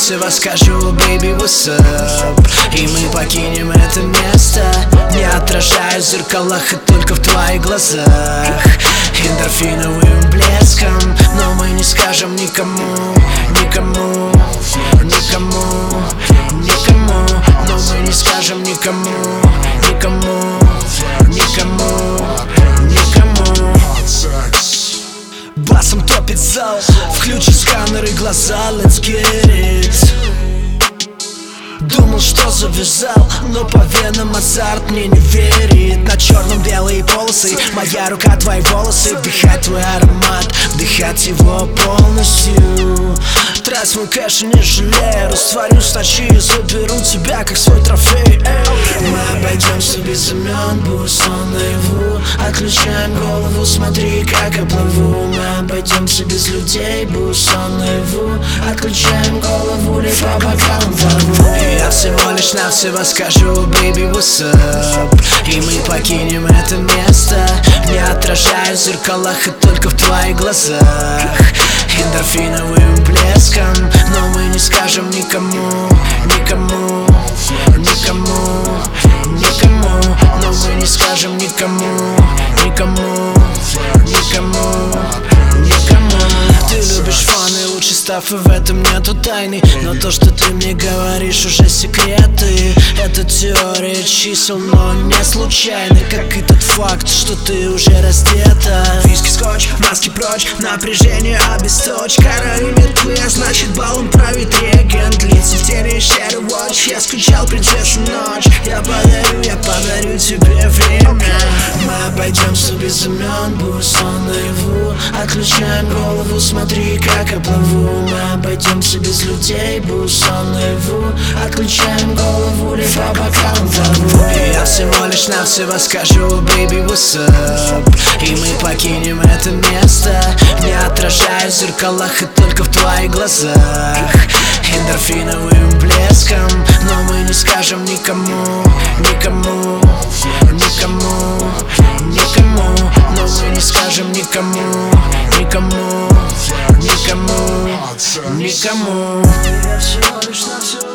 навсего скажу baby what's up, и мы покинем это место. Не отражаюсь в зеркалах и только в твоих глазах эндорфиновым блеском. Но мы не скажем никому, никому, никому, никому. Но мы не скажем никому, никому, никому, никому. Басом топит зал, включи сканер и глаза, let's get it. Думал, что завязал, но по венам азарт мне не верит. На черном белые полосы, моя рука, твои волосы. Вдыхать твой аромат, вдыхать его полностью. Трать мой кэш и не жалею, растворюсь в ночи и заберу тебя как свой трофей. Мы обойдемся без имен, будь сон наяву. Отключаем голову, смотри, как я плыву. Мы обойдемся без людей, будь сон наяву. Отключаем голову, лишь по бокам плыву. Я всего лишь навсего скажу baby what's up, и мы покинем это место. Не отражаюсь в зеркалах и только в твоих глазах эндорфиновым блеском. Но мы не скажем никому, никому, никому, никому. Но мы не скажем никому, никому, никому, никому. Ты любишь фан и лучше став, и в этом нету тайны. Но то, что ты мне говоришь, уже секреты. Это теория чисел, но не случайно, как и тот факт, что ты уже раздета. Виски, скотч, маски прочь, напряжение обесточь. Кора и мертвы, а значит баллом правит регент. Лица в тени, shadow watch. Я скучал предвечную ночь. Я подарю тебе время. Мы обойдемся без имен, будь сон наяву. Отключаем голову, смотри, как я плыву. Мы обойдемся без людей, будь сон наяву. Отключаем голову, лишь по бокам плыву. Я всего лишь навсего скажу baby what's up, и мы покинем это место. Не отражаюсь в зеркалах и только в твоих глазах эндорфиновым блеском. Но мы не скажем никому, никому, никому, никому. Но мы не скажем никому, никому, никому, никому. Я всего лишь навсего